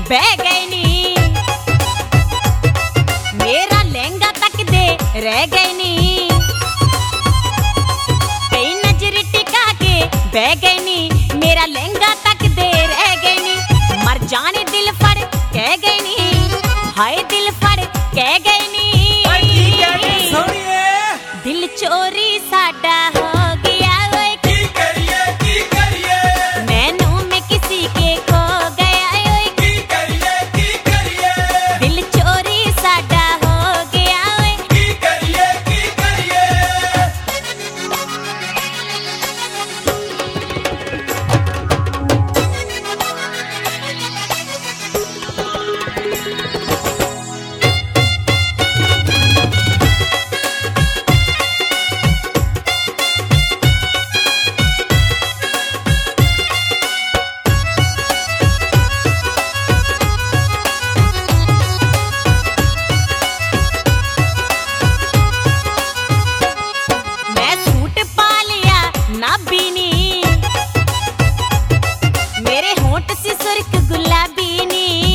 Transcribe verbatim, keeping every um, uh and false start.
बह गए नी, मेरा लहंगा तक दे रह गए नी, कई नजर टिका के बह गए नी, मेरा लहंगा तक दे रह गए नी, मर जाने दिल फड़ कह गए नी, हाय दिल फड़ कह गए नी, दिल चोरी साडा हो गया, ओए की करिए की करिए, मैनू में किसी के खो गया, ओए की करिए की करिए, दिल चोरी साडा हो गया, ओए की करिए की करिए। मैं सूट पा लिया ना बीनी, मेरे होंठ से सुर्ख गुलाबी नी,